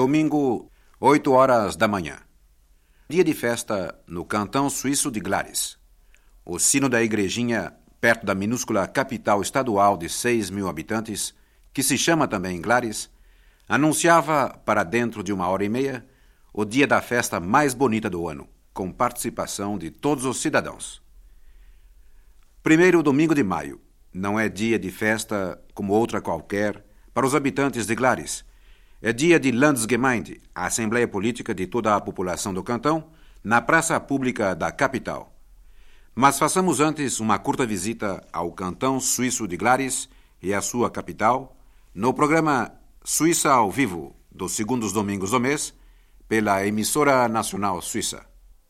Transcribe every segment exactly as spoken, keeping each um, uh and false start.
Domingo, oito horas da manhã. Dia de festa no cantão suíço de Glaris. O sino da igrejinha, perto da minúscula capital estadual de seis mil habitantes, que se chama também Glaris, anunciava para dentro de uma hora e meia o dia da festa mais bonita do ano, com participação de todos os cidadãos. Primeiro domingo de maio não é dia de festa como outra qualquer para os habitantes de Glaris. É dia de Landsgemeinde, a Assembleia Política de toda a população do cantão, na praça pública da capital. Mas façamos antes uma curta visita ao cantão suíço de Glaris e à sua capital, no programa Suíça ao Vivo, dos segundos domingos do mês, pela emissora nacional suíça.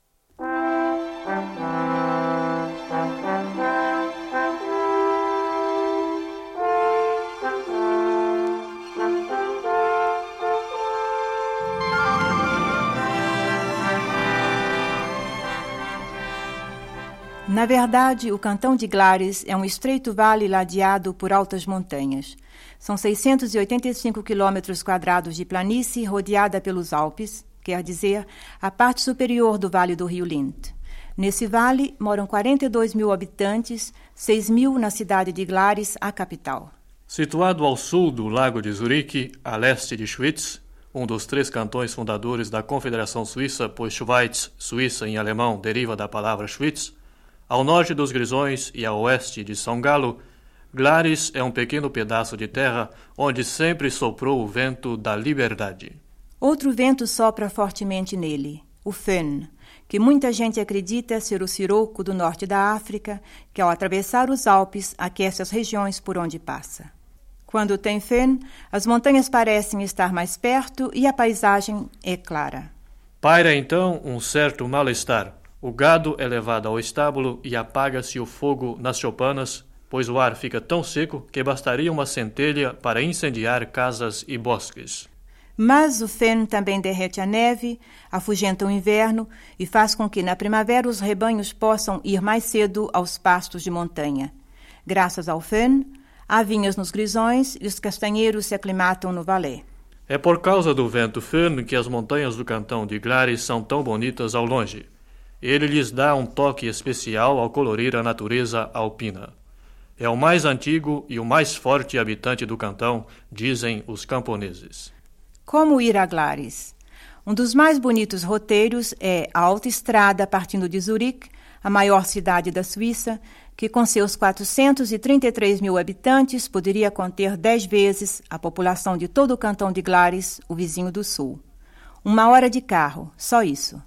Na verdade, o cantão de Glaris é um estreito vale ladeado por altas montanhas. São seiscentos e oitenta e cinco quilômetros quadrados de planície rodeada pelos Alpes, quer dizer, a parte superior do Vale do Rio Linth. Nesse vale moram quarenta e dois mil habitantes, seis mil na cidade de Glaris, a capital. Situado ao sul do Lago de Zurique, a leste de Schwyz, um dos três cantões fundadores da Confederação Suíça, pois Schweiz, Suíça em alemão, deriva da palavra Schwyz, ao norte dos Grisões e a oeste de São Galo, Glaris é um pequeno pedaço de terra onde sempre soprou o vento da liberdade. Outro vento sopra fortemente nele, o Föhn, que muita gente acredita ser o siroco do norte da África, que ao atravessar os Alpes aquece as regiões por onde passa. Quando tem Föhn, as montanhas parecem estar mais perto e a paisagem é clara. Paira então um certo mal-estar. O gado é levado ao estábulo e apaga-se o fogo nas choupanas, pois o ar fica tão seco que bastaria uma centelha para incendiar casas e bosques. Mas o Föhn também derrete a neve, afugenta o inverno e faz com que na primavera os rebanhos possam ir mais cedo aos pastos de montanha. Graças ao Föhn, há vinhas nos Grisões e os castanheiros se aclimatam no Valais. É por causa do vento Föhn que as montanhas do cantão de Glaris são tão bonitas ao longe. Ele lhes dá um toque especial ao colorir a natureza alpina. É o mais antigo e o mais forte habitante do cantão, dizem os camponeses. Como ir a Glaris? Um dos mais bonitos roteiros é a autoestrada partindo de Zurique, a maior cidade da Suíça, que com seus quatrocentos e trinta e três mil habitantes poderia conter dez vezes a população de todo o cantão de Glaris, o vizinho do sul. Uma hora de carro, só isso.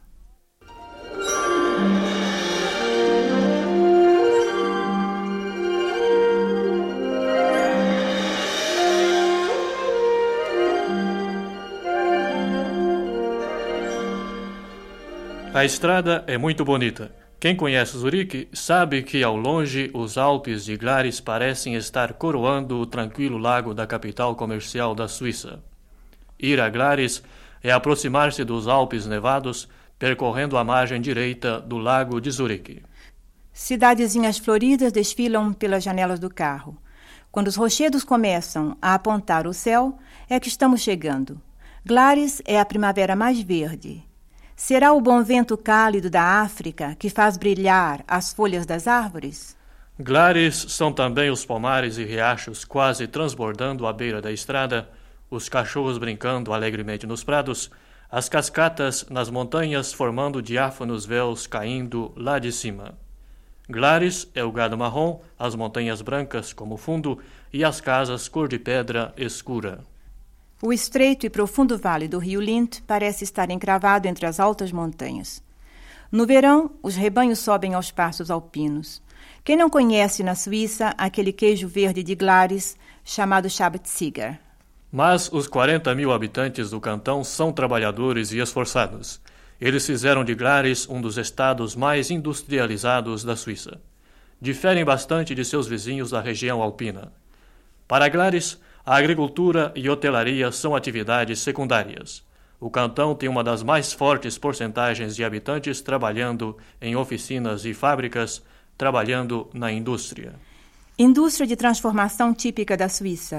A estrada é muito bonita. Quem conhece Zurique sabe que ao longe os Alpes de Glaris parecem estar coroando o tranquilo lago da capital comercial da Suíça. Ir a Glaris é aproximar-se dos Alpes nevados, percorrendo a margem direita do lago de Zurique. Cidadezinhas floridas desfilam pelas janelas do carro. Quando os rochedos começam a apontar o céu, é que estamos chegando. Glaris é a primavera mais verde. Será o bom vento cálido da África que faz brilhar as folhas das árvores? Glaris são também os pomares e riachos quase transbordando à beira da estrada, os cachorros brincando alegremente nos prados, as cascatas nas montanhas formando diáfanos véus caindo lá de cima. Glaris é o gado marrom, as montanhas brancas como fundo e as casas cor de pedra escura. O estreito e profundo vale do Rio Linth parece estar encravado entre as altas montanhas. No verão, os rebanhos sobem aos pastos alpinos. Quem não conhece na Suíça aquele queijo verde de Glaris chamado Schabeziger? Mas os quarenta mil habitantes do cantão são trabalhadores e esforçados. Eles fizeram de Glaris um dos estados mais industrializados da Suíça. Diferem bastante de seus vizinhos da região alpina. Para Glaris, a agricultura e hotelaria são atividades secundárias. O cantão tem uma das mais fortes porcentagens de habitantes trabalhando em oficinas e fábricas, trabalhando na indústria. Indústria de transformação típica da Suíça.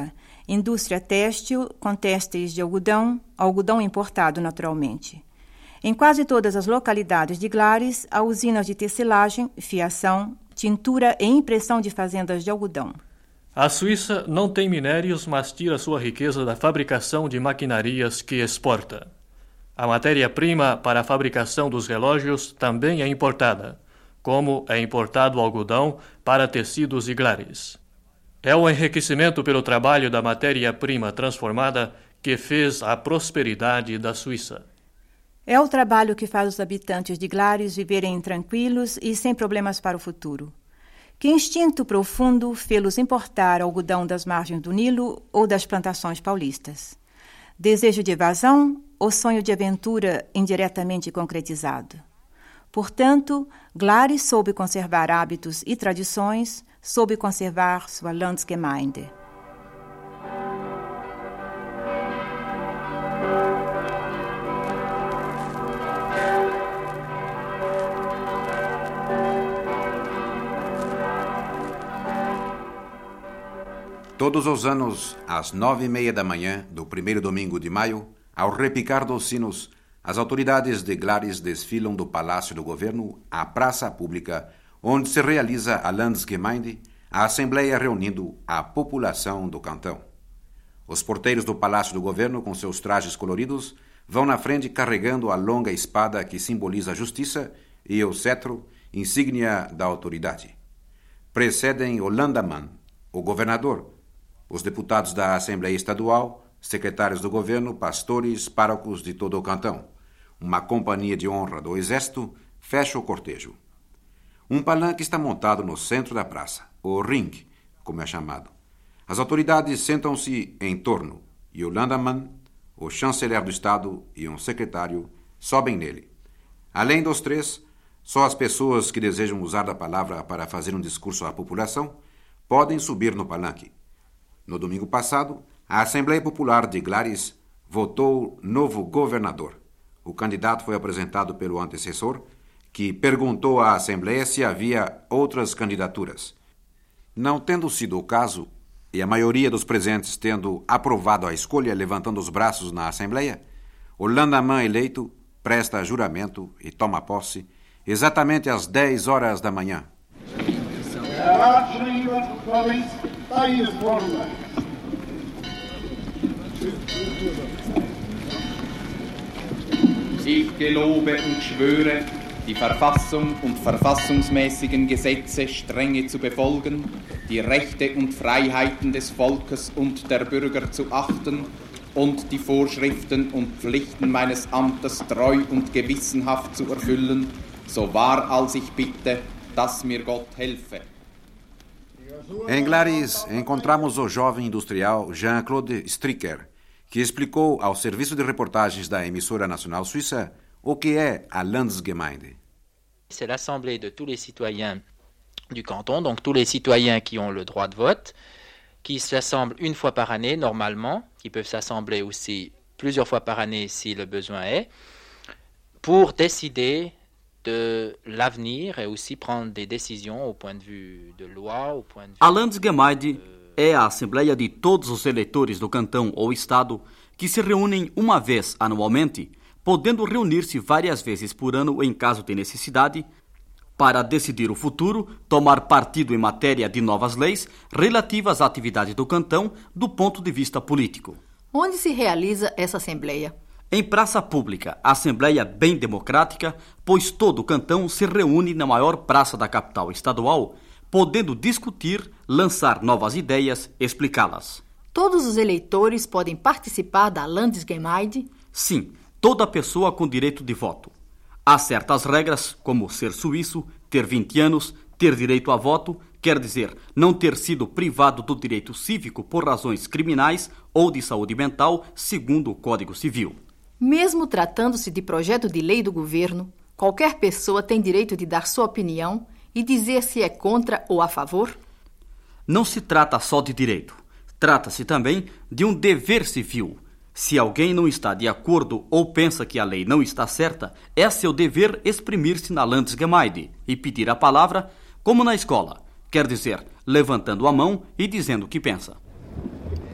indústria têxtil com têxteis de algodão, algodão importado naturalmente. Em quase todas as localidades de Glaris, há usinas de tecelagem, fiação, tintura e impressão de fazendas de algodão. A Suíça não tem minérios, mas tira sua riqueza da fabricação de maquinarias que exporta. A matéria-prima para a fabricação dos relógios também é importada, como é importado o algodão para tecidos e Glaris. É o enriquecimento pelo trabalho da matéria-prima transformada que fez a prosperidade da Suíça. É o trabalho que faz os habitantes de Glaris viverem tranquilos e sem problemas para o futuro. Que instinto profundo fê-los importar algodão das margens do Nilo ou das plantações paulistas? Desejo de evasão ou sonho de aventura indiretamente concretizado? Portanto, Glaris soube conservar hábitos e tradições, soube conservar sua Landsgemeinde. Todos os anos, às nove e meia da manhã do primeiro domingo de maio, ao repicar dos sinos, as autoridades de Glaris desfilam do Palácio do Governo à praça pública, onde se realiza a Landsgemeinde, a Assembleia reunindo a população do cantão. Os porteiros do Palácio do Governo, com seus trajes coloridos, vão na frente carregando a longa espada que simboliza a justiça e o cetro, insígnia da autoridade. Precedem o Landaman, o governador, os deputados da Assembleia Estadual, secretários do governo, pastores, párocos de todo o cantão. Uma companhia de honra do exército fecha o cortejo. Um palanque está montado no centro da praça, o ring, como é chamado. As autoridades sentam-se em torno e o Landaman, o chanceler do Estado e um secretário sobem nele. Além dos três, só as pessoas que desejam usar a palavra para fazer um discurso à população podem subir no palanque. No domingo passado, a Assembleia Popular de Glaris votou novo governador. O candidato foi apresentado pelo antecessor, que perguntou à Assembleia se havia outras candidaturas. Não tendo sido o caso, e a maioria dos presentes tendo aprovado a escolha levantando os braços na Assembleia, o Landaman eleito presta juramento e toma posse exatamente às dez horas da manhã. Ich gelobe und schwöre, die Verfassung und verfassungsmäßigen Gesetze strenge zu befolgen, die Rechte und Freiheiten des Volkes und der Bürger zu achten und die Vorschriften und Pflichten meines Amtes treu und gewissenhaft zu erfüllen, so wahr als ich bitte, dass mir Gott helfe. Em Glaris, encontramos o jovem industrial Jean-Claude Stricker, que explicou ao serviço de reportagens da emissora nacional suíça o que é a Landsgemeinde. C'est l'assemblée de tous les citoyens du canton, donc tous les citoyens qui ont le droit de vote, qui s'assemblent une fois par année normalement, qui peuvent s'assembler aussi plusieurs fois par année si le besoin est, pour décider de l'avenir et aussi prendre des décisions au point de vue de loi, au point de vue... A Landsgemeinde é a assembleia de todos os eleitores do cantão ou estado que se reúnem uma vez anualmente, podendo reunir-se várias vezes por ano em caso de necessidade, para decidir o futuro, tomar partido em matéria de novas leis relativas à atividade do cantão do ponto de vista político. Onde se realiza essa assembleia? Em praça pública, a assembleia bem democrática, pois todo o cantão se reúne na maior praça da capital estadual, podendo discutir, lançar novas ideias, explicá-las. Todos os eleitores podem participar da Landsgemeinde? Sim, toda pessoa com direito de voto. Há certas regras, como ser suíço, ter vinte anos, ter direito a voto, quer dizer, não ter sido privado do direito cívico por razões criminais ou de saúde mental, segundo o Código Civil. Mesmo tratando-se de projeto de lei do governo, qualquer pessoa tem direito de dar sua opinião e dizer se é contra ou a favor? Não se trata só de direito. Trata-se também de um dever civil. Se alguém não está de acordo ou pensa que a lei não está certa, é seu dever exprimir-se na Landsgemeinde e pedir a palavra, como na escola, quer dizer, levantando a mão e dizendo o que pensa.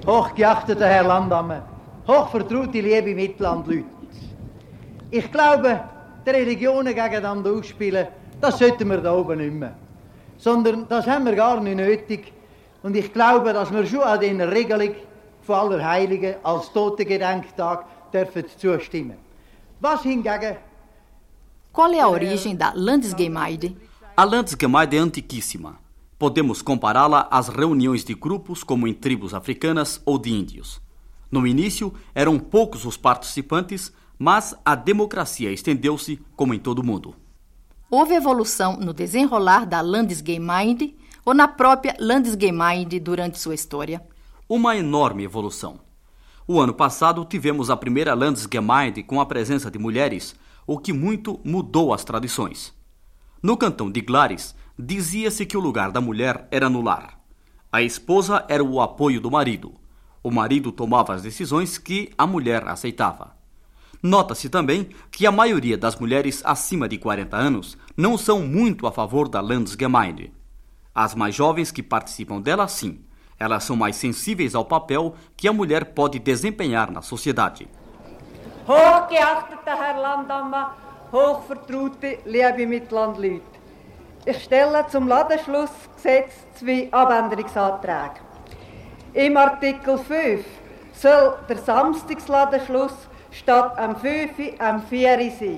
Hochgeachteter Herr Landamme, hochvertraute liebe Mitlandleute. Ich glaube, die Religionen gegeneinander ausspielen, das sollten wir da oben nicht mehr. Sondern das haben wir gar nicht nötig. Und ich glaube, dass wir schon an dieser Regelung von Allerheiligen als Totengedenktag dürfen zustimmen. Was hingegen... Qual é a origem da Landesgemeinde? A Landesgemeinde é antiquíssima. Podemos compará-la às reuniões de grupos como em tribos africanas ou de índios. No início, eram poucos os participantes, mas a democracia estendeu-se como em todo o mundo. Houve evolução no desenrolar da Landesgemeinde ou na própria Landesgemeinde durante sua história? Uma enorme evolução. O ano passado tivemos a primeira Landesgemeinde com a presença de mulheres, o que muito mudou as tradições. No cantão de Glaris, dizia-se que o lugar da mulher era no lar. A esposa era o apoio do marido. O marido tomava as decisões que a mulher aceitava. Nota-se também que a maioria das mulheres acima de quarenta anos não são muito a favor da Landesgemeinde. As mais jovens que participam dela, sim. Elas são mais sensíveis ao papel que a mulher pode desempenhar na sociedade. Hochgeachteter Herr Landamme, hochvertraute liebe Mitlandleute. Ich stelle zum Ladenschlussgesetz zwei Abänderungsanträge. Im Artikel fünf soll der Samstagsladenschluss statt am fünf am vier sein.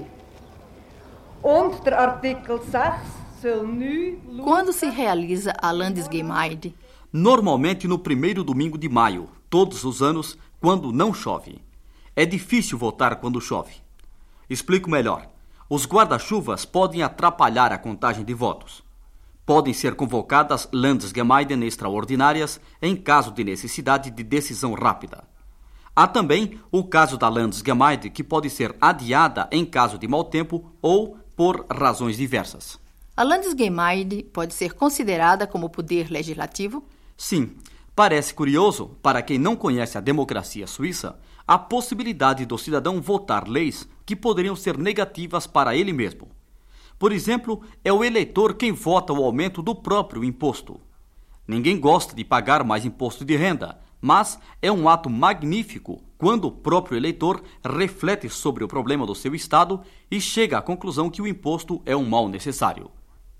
Und der Artikel sechs soll neun... Quando se realiza a Landesgemeinde? Normalmente no primeiro domingo de maio, todos os anos, quando não chove. É difícil votar quando chove. Explico melhor. Os guarda-chuvas podem atrapalhar a contagem de votos. Podem ser convocadas Landesgemeinden extraordinárias em caso de necessidade de decisão rápida. Há também o caso da Landesgemeinde, que pode ser adiada em caso de mau tempo ou por razões diversas. A Landesgemeinde pode ser considerada como poder legislativo? Sim. Parece curioso, para quem não conhece a democracia suíça, a possibilidade do cidadão votar leis que poderiam ser negativas para ele mesmo. Por exemplo, é o eleitor quem vota o aumento do próprio imposto. Ninguém gosta de pagar mais imposto de renda, mas é um ato magnífico quando o próprio eleitor reflete sobre o problema do seu estado e chega à conclusão que o imposto é um mal necessário.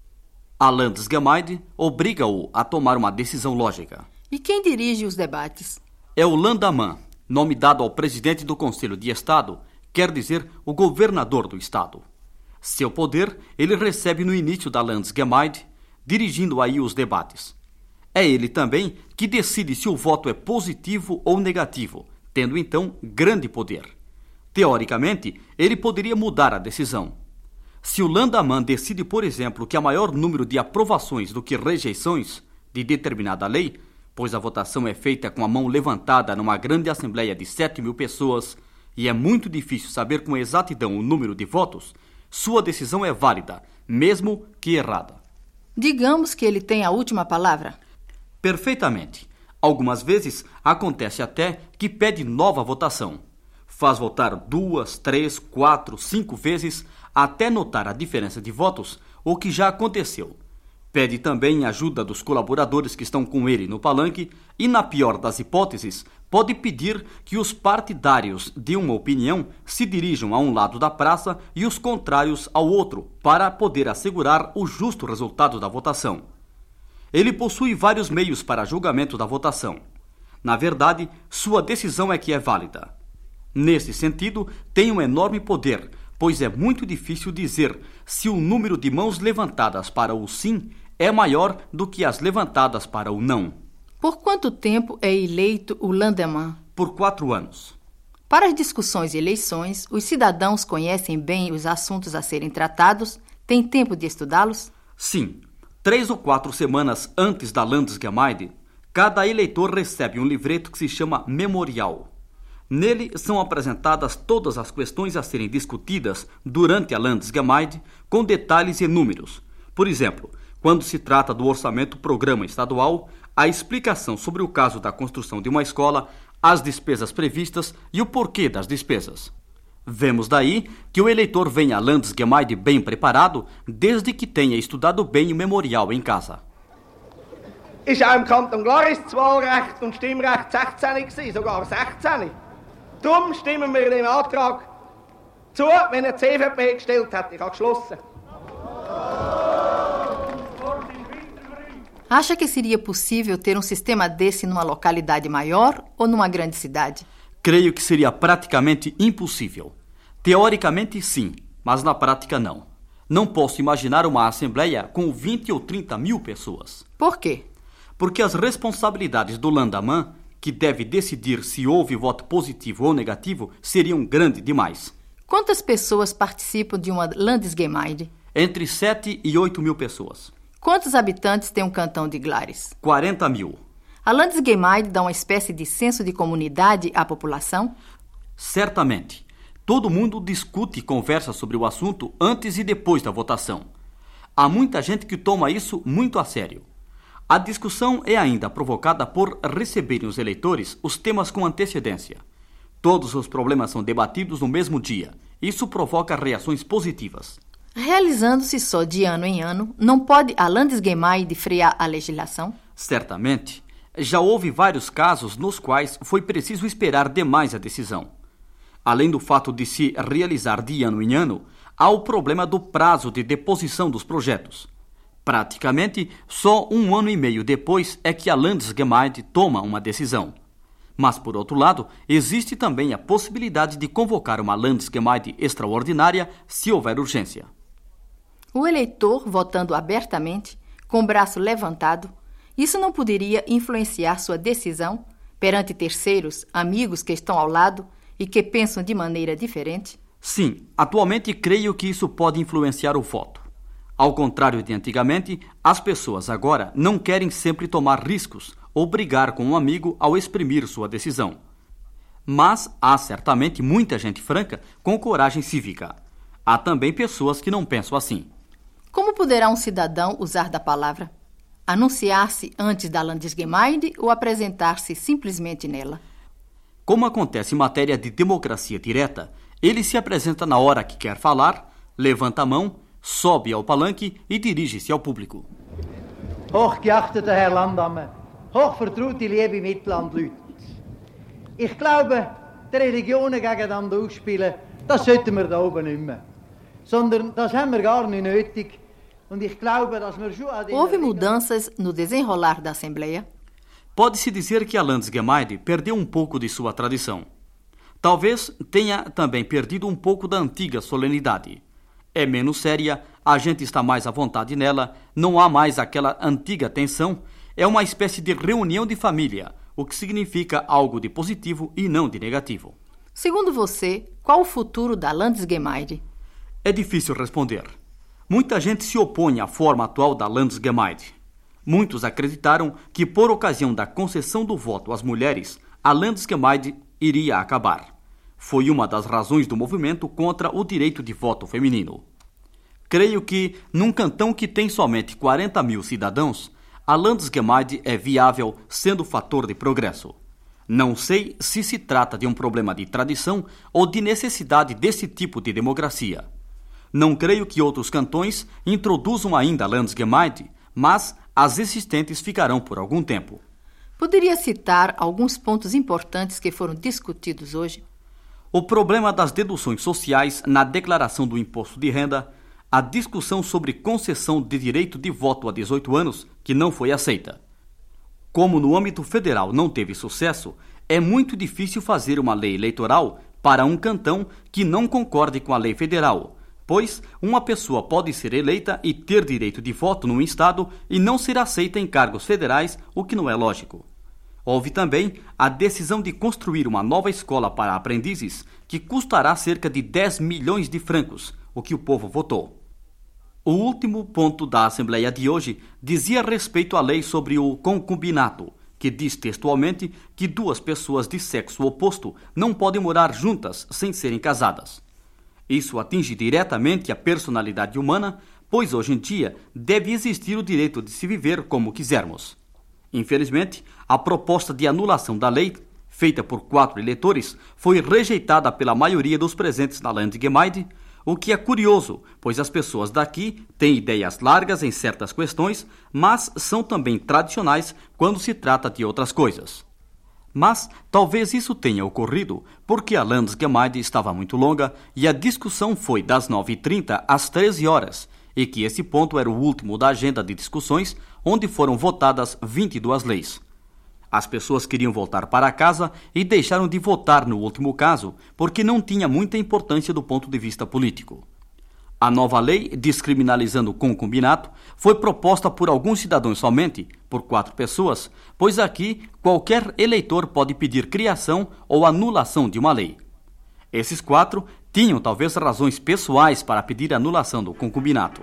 A Landesgemeinde obriga-o a tomar uma decisão lógica. E quem dirige os debates? É o Landamman, nome dado ao presidente do Conselho de Estado, quer dizer o governador do Estado. Seu poder ele recebe no início da Landesgemeinde, dirigindo aí os debates. É ele também que decide se o voto é positivo ou negativo, tendo então grande poder. Teoricamente, ele poderia mudar a decisão. Se o Landamman decide, por exemplo, que há maior número de aprovações do que rejeições de determinada lei, pois a votação é feita com a mão levantada numa grande assembleia de sete mil pessoas e é muito difícil saber com exatidão o número de votos, sua decisão é válida, mesmo que errada. Digamos que ele tem a última palavra? Perfeitamente. Algumas vezes acontece até que pede nova votação. Faz votar duas, três, quatro, cinco vezes até notar a diferença de votos, o que já aconteceu. Pede também ajuda dos colaboradores que estão com ele no palanque e, na pior das hipóteses, pode pedir que os partidários de uma opinião se dirijam a um lado da praça e os contrários ao outro, para poder assegurar o justo resultado da votação. Ele possui vários meios para julgamento da votação. Na verdade, sua decisão é que é válida. Nesse sentido, tem um enorme poder, pois é muito difícil dizer se o número de mãos levantadas para o sim é maior do que as levantadas para o não. Por quanto tempo é eleito o Landamman? Por quatro anos. Para as discussões e eleições, os cidadãos conhecem bem os assuntos a serem tratados? Têm tempo de estudá-los? Sim. Três ou quatro semanas antes da Landesgemeinde, cada eleitor recebe um livreto que se chama Memorial. Nele são apresentadas todas as questões a serem discutidas durante a Landesgemeinde, com detalhes e números. Por exemplo, quando se trata do orçamento-programa estadual, a explicação sobre o caso da construção de uma escola, as despesas previstas e o porquê das despesas. Vemos daí que o eleitor vem à Landesgemeinde bem preparado, desde que tenha estudado bem o memorial em casa. ist auch im Kanton Glaris das Wahlrecht und Stimmrecht sechzehn gewesen, sogar sechzehn. Darum stimmen wir dem Antrag zu, wenn er die C V P gestellt hat. Ich habe geschlossen. Acha que seria possível ter um sistema desse numa localidade maior ou numa grande cidade? Creio que seria praticamente impossível. Teoricamente, sim, mas na prática, não. Não posso imaginar uma assembleia com vinte ou trinta mil pessoas. Por quê? Porque as responsabilidades do Landaman, que deve decidir se houve voto positivo ou negativo, seriam grandes demais. Quantas pessoas participam de uma Landesgemeinde? Entre sete e oito mil pessoas. Quantos habitantes tem um cantão de Glaris? quarenta mil. A Landesgemeinde dá uma espécie de censo de comunidade à população? Certamente. Todo mundo discute e conversa sobre o assunto antes e depois da votação. Há muita gente que toma isso muito a sério. A discussão é ainda provocada por receberem os eleitores os temas com antecedência. Todos os problemas são debatidos no mesmo dia. Isso provoca reações positivas. Realizando-se só de ano em ano, não pode a Landesgemeinde frear a legislação? Certamente. Já houve vários casos nos quais foi preciso esperar demais a decisão. Além do fato de se realizar de ano em ano, há o problema do prazo de deposição dos projetos. Praticamente, só um ano e meio depois é que a Landesgemeinde toma uma decisão. Mas, por outro lado, existe também a possibilidade de convocar uma Landesgemeinde extraordinária se houver urgência. O eleitor, votando abertamente, com o braço levantado, isso não poderia influenciar sua decisão perante terceiros, amigos que estão ao lado e que pensam de maneira diferente? Sim, atualmente creio que isso pode influenciar o voto. Ao contrário de antigamente, as pessoas agora não querem sempre tomar riscos ou brigar com um amigo ao exprimir sua decisão. Mas há certamente muita gente franca com coragem cívica. Há também pessoas que não pensam assim. Como poderá um cidadão usar da palavra? Anunciar-se antes da Landesgemeinde ou apresentar-se simplesmente nela? Como acontece em matéria de democracia direta, ele se apresenta na hora que quer falar, levanta a mão, sobe ao palanque e dirige-se ao público. Hochgeachteter Herr Landamme, hochvertraute liebe Mitlandleute. Ich glaube, die Religionen gegeneinander ausspielen, das sollten wir da oben nicht mehr. Sondern das haben wir gar nicht nötig. Und ich glaube, dass wir schon an Houve mudanças no desenrolar da Assembleia? Pode-se dizer que a Landesgemeinde perdeu um pouco de sua tradição. Talvez tenha também perdido um pouco da antiga solenidade. É menos séria, a gente está mais à vontade nela, não há mais aquela antiga tensão, é uma espécie de reunião de família, o que significa algo de positivo e não de negativo. Segundo você, qual o futuro da Landesgemeinde? É difícil responder. Muita gente se opõe à forma atual da Landesgemeinde. Muitos acreditaram que, por ocasião da concessão do voto às mulheres, a Landesgemeinde iria acabar. Foi uma das razões do movimento contra o direito de voto feminino. Creio que, num cantão que tem somente quarenta mil cidadãos, a Landesgemeinde é viável, sendo fator de progresso. Não sei se se trata de um problema de tradição ou de necessidade desse tipo de democracia. Não creio que outros cantões introduzam ainda a Landesgemeinde, mas as existentes ficarão por algum tempo. Poderia citar alguns pontos importantes que foram discutidos hoje? O problema das deduções sociais na declaração do imposto de renda, a discussão sobre concessão de direito de voto a dezoito anos, que não foi aceita. Como no âmbito federal não teve sucesso, é muito difícil fazer uma lei eleitoral para um cantão que não concorde com a lei federal, pois uma pessoa pode ser eleita e ter direito de voto num estado e não ser aceita em cargos federais, o que não é lógico. Houve também a decisão de construir uma nova escola para aprendizes que custará cerca de dez milhões de francos, o que o povo votou. O último ponto da Assembleia de hoje dizia respeito à lei sobre o concubinato, que diz textualmente que duas pessoas de sexo oposto não podem morar juntas sem serem casadas. Isso atinge diretamente a personalidade humana, pois hoje em dia deve existir o direito de se viver como quisermos. Infelizmente, a proposta de anulação da lei, feita por quatro eleitores, foi rejeitada pela maioria dos presentes na Landesgemeinde, o que é curioso, pois as pessoas daqui têm ideias largas em certas questões, mas são também tradicionais quando se trata de outras coisas. Mas talvez isso tenha ocorrido porque a Landsgemeinde estava muito longa e a discussão foi das nove e trinta às treze horas, e que esse ponto era o último da agenda de discussões, onde foram votadas vinte e duas leis. As pessoas queriam voltar para casa e deixaram de votar no último caso, porque não tinha muita importância do ponto de vista político. A nova lei, descriminalizando o concubinato, foi proposta por alguns cidadãos somente, por quatro pessoas, pois aqui qualquer eleitor pode pedir criação ou anulação de uma lei. Esses quatro tinham talvez razões pessoais para pedir anulação do concubinato.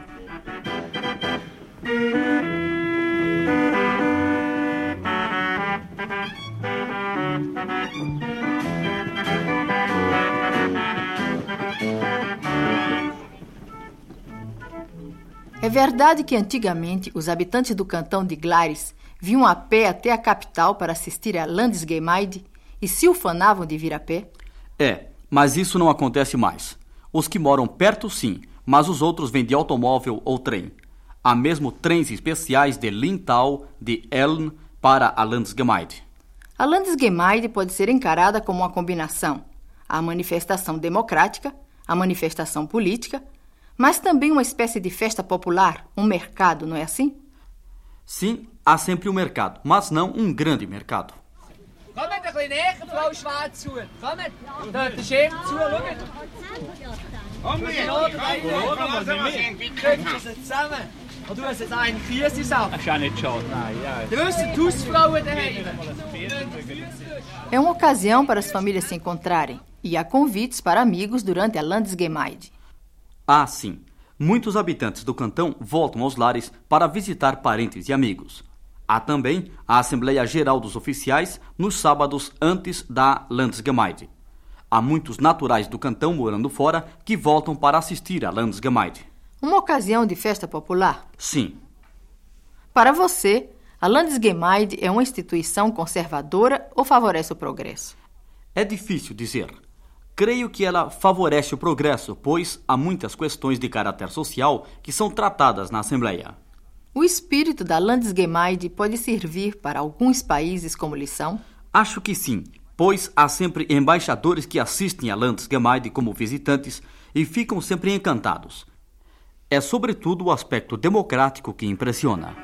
É verdade que antigamente os habitantes do cantão de Glaris vinham a pé até a capital para assistir à Landsgemeinde e se ufanavam de vir a pé? É, mas isso não acontece mais. Os que moram perto, sim, mas os outros vêm de automóvel ou trem. Há mesmo trens especiais de Lindau, de Eln, para a Landsgemeinde. A Landsgemeinde pode ser encarada como uma combinação: a manifestação democrática, a manifestação política, mas também uma espécie de festa popular, um mercado, não é assim? Sim, há sempre um mercado, mas não um grande mercado. Kommt ein bisschen näher, Frau Schwarz, zu. Kommt, da der Chef zu, schaut. Komm her, schauen wir mal. Wie kriegt ihr sie zusammen? Und du hast jetzt einen Füße ab. Das ist ja nicht schade. Nein, ja. Du hast die Hausfrauen daheim. É uma ocasião para as famílias se encontrarem e há convites para amigos durante a Landsgemeinde. Ah, sim. Muitos habitantes do cantão voltam aos lares para visitar parentes e amigos. Há também a Assembleia Geral dos Oficiais nos sábados antes da Landsgemeinde. Há muitos naturais do cantão morando fora que voltam para assistir à Landsgemeinde. Uma ocasião de festa popular? Sim. Para você, a Landsgemeinde é uma instituição conservadora ou favorece o progresso? É difícil dizer. Creio que ela favorece o progresso, pois há muitas questões de caráter social que são tratadas na Assembleia. O espírito da Landsgemeinde pode servir para alguns países como lição? Acho que sim, pois há sempre embaixadores que assistem à Landsgemeinde como visitantes e ficam sempre encantados. É sobretudo o aspecto democrático que impressiona.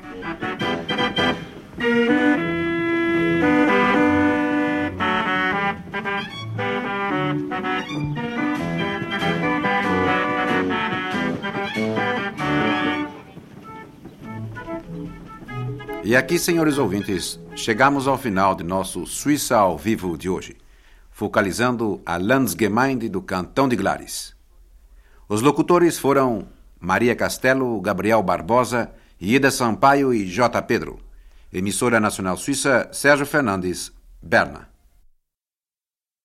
E aqui, senhores ouvintes, chegamos ao final de nosso Suíça ao Vivo de hoje, focalizando a Landsgemeinde do Cantão de Glaris. Os locutores foram Maria Castelo, Gabriel Barbosa, Ida Sampaio e J. Pedro. Emissora Nacional Suíça, Sérgio Fernandes, Berna.